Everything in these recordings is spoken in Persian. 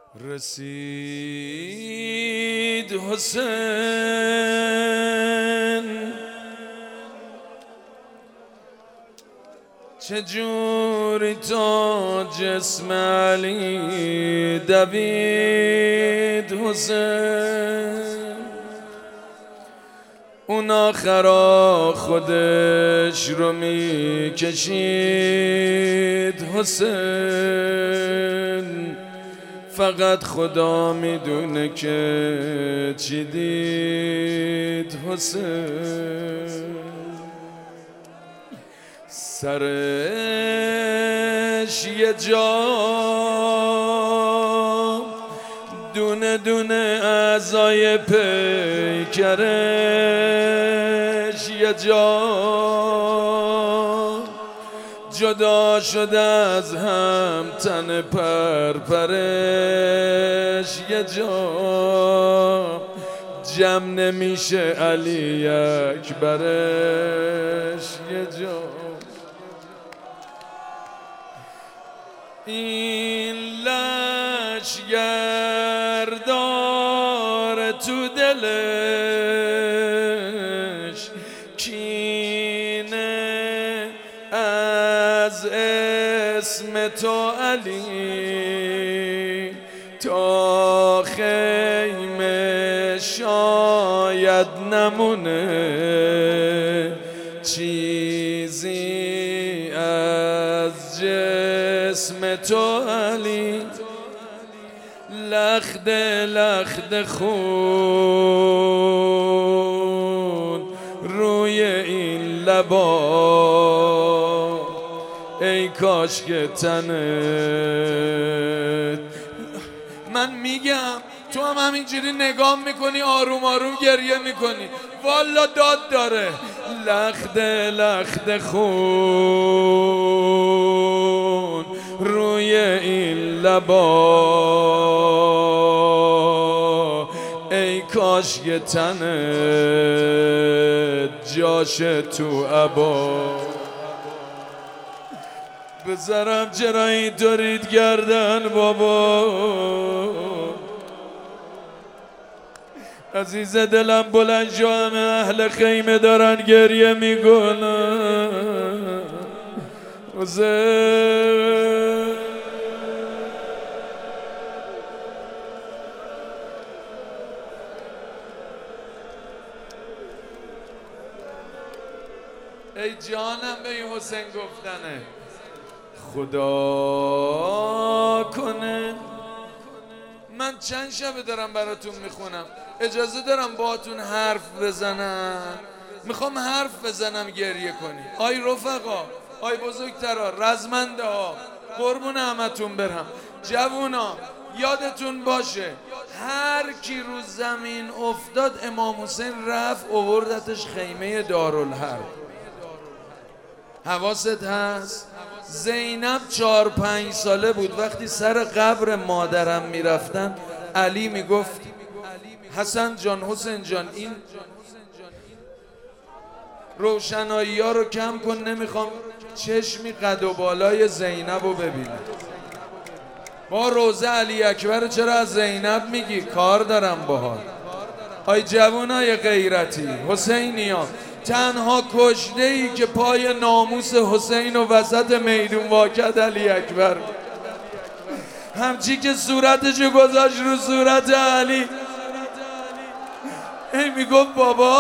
رسید حسین چجوری تا جسم علی دوید حسین، اون آخرا خودش رو میکشید حسین، فقط خدا میدونه که چی دید حسین. سرش یه جا دونه دونه اعضای پیکرش یه جا جدا شده از هم، تن پرپرش یه جا جمع نمیشه علی اکبرش یه جا. این لشگر داره تو دلش کینه از اسم تو علی، تا خیمه شاید نمونه چیزی از جسم تو علی. لخت لخت خون روی این لبا، ای کاش که تنت. من میگم تو هم همینجوری نگاه میکنی، آروم آروم گریه میکنی، والا داد داره. لخت لخت خون روی این لبا، ای کاش یه تنت جاشه تو عبا. بذارم چرا اینطورید گردن بابا، عزیز دلم بلند شو، همه اهل خیمه دارن گریه میکنن. حسین ای جانم به این حسین گفتنه. خدا کنه من چند شبه دارم براتون میخونم، اجازه دارم باهاتون حرف بزنم؟ میخوام حرف بزنم گریه کنی. آی رفقا، آی بزرگترا، رزمنده ها، قربون همتون برم. جوونا یادتون باشه هر کی رو زمین افتاد امام حسین رفت اووردتش خیمه دارالحرب. حواست هست؟ زینب 4-5 ساله بود وقتی سر قبر مادرم میرفتن، علی میگفت حسن جان، حسین جان، این روشنایی ها رو کم کن، نمیخوام چشمی قد و بالای زینب رو ببینم. با روزه علی اکبر چرا از زینب میگی؟ کار دارم باهات. آی جوانای غیرتی، حسینیان، تنها کشته ای که پای ناموس حسین و وسط میدون واکد علی اکبر، همچی که صورتشو گذاشت رو صورت علی، ای میگفت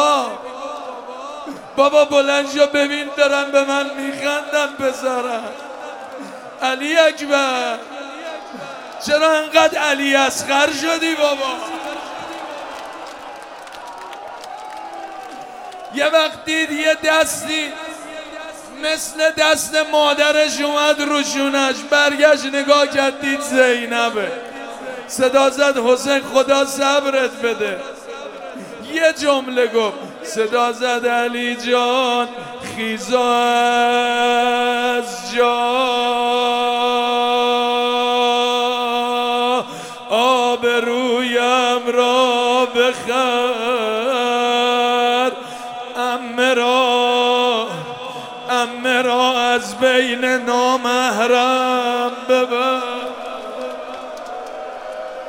بابا بلند شو ببین دارن به من میخندن پسرم. علی اکبر چرا انقدر علی اصغر شدی بابا؟ یه وقت دید یه دستی مثل دست مادرش اومد روشونش، برگشت نگاه کرد دید زینبه، صدا زد حسین خدا صبرت بده. یه جمله گفت، صدا زد علی جان خیزا از جا، آبرویم را بخر، عمه را از بین نامحرم ببر.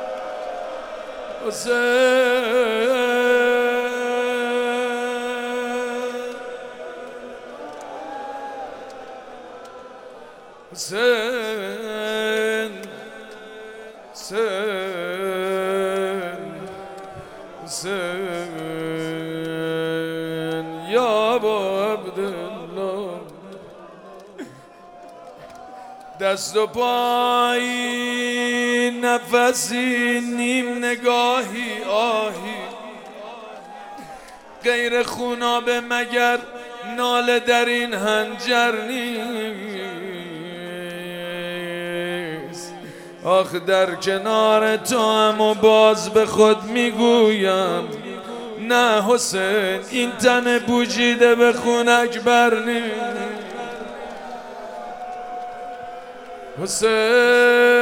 حسین حسین یا با عبدالله دست و پایی نفسی نیم نگاهی آهی غیر خونابه مگر ناله در این هنجر نیست آخ در کنار تو هم و باز به خود میگویم نه حسین این تن بوجیده به خونک بر نیست حسین